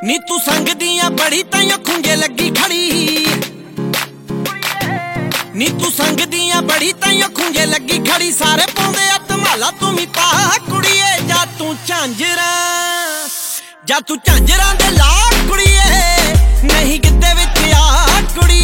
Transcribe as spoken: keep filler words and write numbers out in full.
ਨੀ ਤੂੰ ਸੰਗ ਦੀਆਂ ਬੜੀ ਤਾਈਓ ਖੁੰਝੇ ਲੱਗੀ ਖੜੀ ਨੀ ਤੂੰ ਸੰਗ ਦੀਆਂ ਬੜੀ ਤਾਈਓ ਖੁੰਝੇ ਲੱਗੀ ਖੜੀ ਸਾਰੇ ਪਾਉਂਦੇ ਆ ਧਮਾਲਾ ਤੂੰ ਵੀ ਪਾ ਕੁੜੀਏ ਜਾ ਤੂੰ ਝਾਂਜਰਾਂ ਜਾ ਤੂੰ ਝਾਂਜਰਾਂ ਦੇ ਲਾ ਕੁੜੀਏ ਨਹੀਂ ਕਿਤੇ ਵਿੱਚ ਆ ਕੁੜੀ